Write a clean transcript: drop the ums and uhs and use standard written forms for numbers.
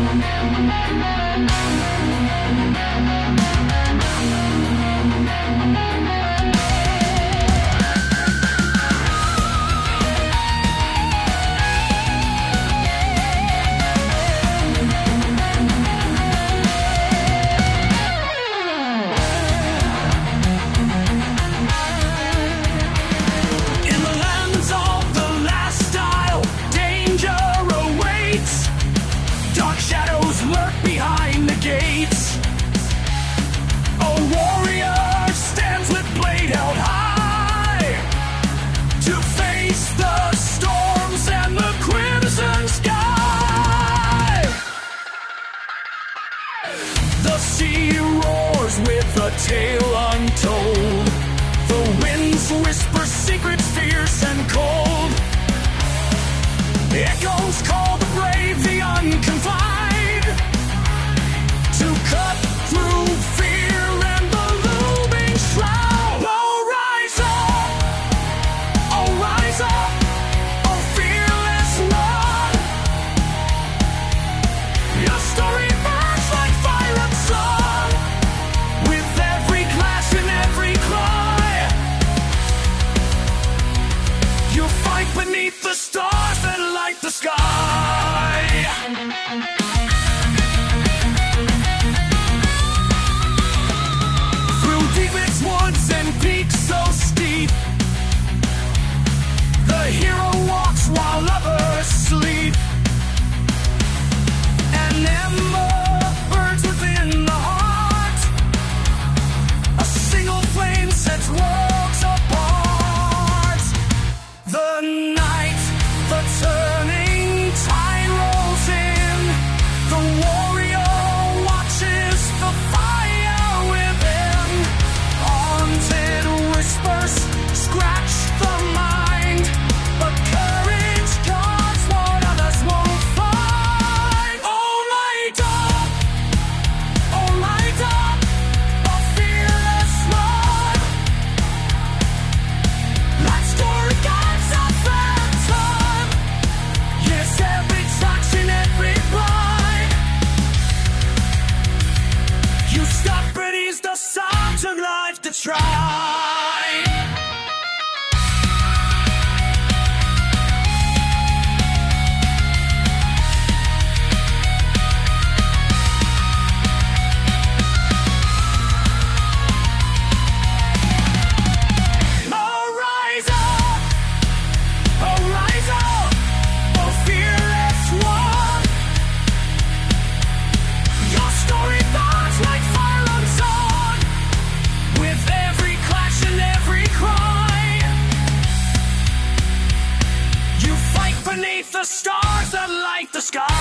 The sea roars with a tale untold. The winds whisper secrets fierce and cold. Echoes call the brave, the unconfined, to cut through fear and the looming shroud. Oh, rise up! Oh, rise up! Oh, fearless one! Your story burns like fire and sun, with every clash and every cry. You fight beneath the stars that light the sky. Through deep its woods and peaks so steep, the hero walks while others sleep. An ember burns within the heart. A single flame sets worlds apart. The night, the turning tide rolls in. The warrior watches the fire within. Haunted whispers scratch the mind, but courage guards what others won't find. Oh, light up! Oh, light up! A fearless one! That story guides a phantom. Yes, every touch and every blind. You stop and ease the sound of life to try. Oh, rise up! Oh, rise up! Oh, fearless one! Your story burns like fire unsown, with every clash and every cry. You fight beneath the stars that light the sky.